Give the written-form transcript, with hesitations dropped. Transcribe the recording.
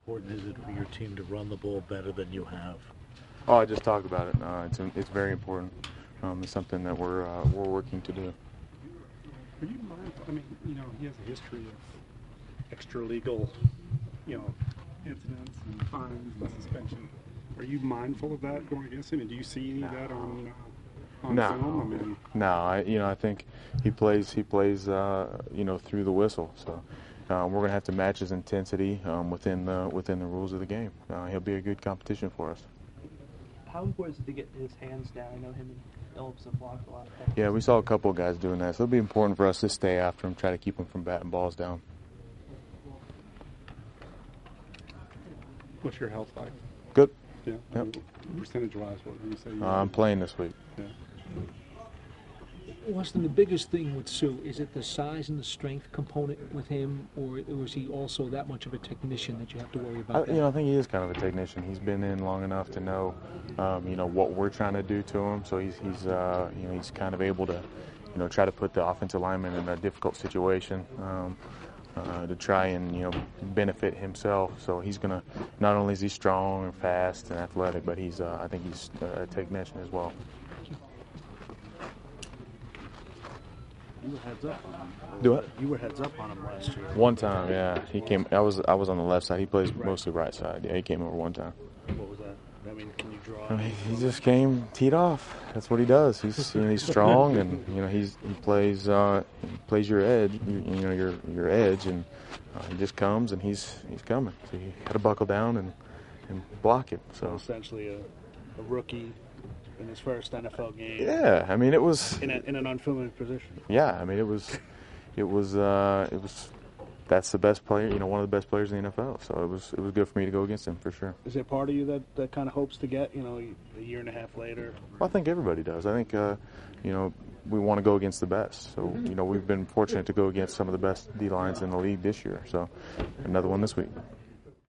important is it for your team to run the ball better than you have? Oh, I just talked about it. It's very important. It's something that we're working to do. Are you mindful? I mean, he has a history of extra-legal, incidents and fines and suspension. Are you mindful of that going against him? And do you see any of that on film? I mean, no. I think he plays through the whistle. So we're gonna have to match his intensity within the rules of the game. He'll be a good competition for us. How important is it to get his hands down? I know him and Phillips have blocked a lot. Yeah, we saw a couple of guys doing that, so it'll be important for us to stay after him, try to keep him from batting balls down. what's your health like? Good. Yeah. Yep. Percentage-wise, what would you say? I'm playing this week. Yeah. Weston, the biggest thing with Sue, is it the size and the strength component with him, or is he also that much of a technician that you have to worry about that? I think he is kind of a technician. He's been in long enough to know, what we're trying to do to him. So he's kind of able to, try to put the offensive lineman in a difficult situation to try and, benefit himself. So he's gonna, not only is he strong and fast and athletic, but I think he's a technician as well. You were heads up on him. Do what? You were heads up on him last year. One time, yeah. He came. I was on the left side. He plays mostly right side. Yeah, he came over one time. What was that? I mean, can you draw? I mean, he just came teed off. That's what he does. He's he's strong and he plays your edge. Your edge, and he just comes and he's coming. So you got to buckle down and block him. So essentially a rookie in his first NFL game. Yeah, I mean it was in an unfamiliar position. Yeah, I mean it was. That's the best player, one of the best players in the NFL. So it was good for me to go against him for sure. Is there part of you that kind of hopes to get, a year and a half later? Well, I think everybody does. I think, we want to go against the best. So, we've been fortunate to go against some of the best D-lines in the league this year. So another one this week.